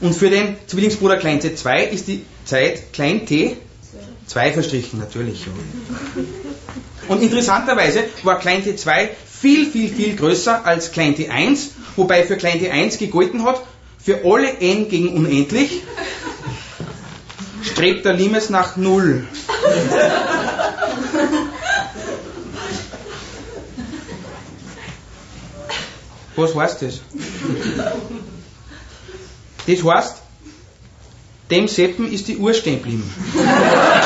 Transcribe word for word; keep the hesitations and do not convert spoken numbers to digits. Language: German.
Und für den Zwillingsbruder klein t zwei ist die Zeit klein t zwei verstrichen, natürlich. Und interessanterweise war klein t zwei viel, viel, viel größer als klein t eins, wobei für klein t eins gegolten hat, für alle n gegen unendlich strebt der Limes nach null. Was heißt das? Das heißt, dem Seppen ist die Uhr stehen geblieben.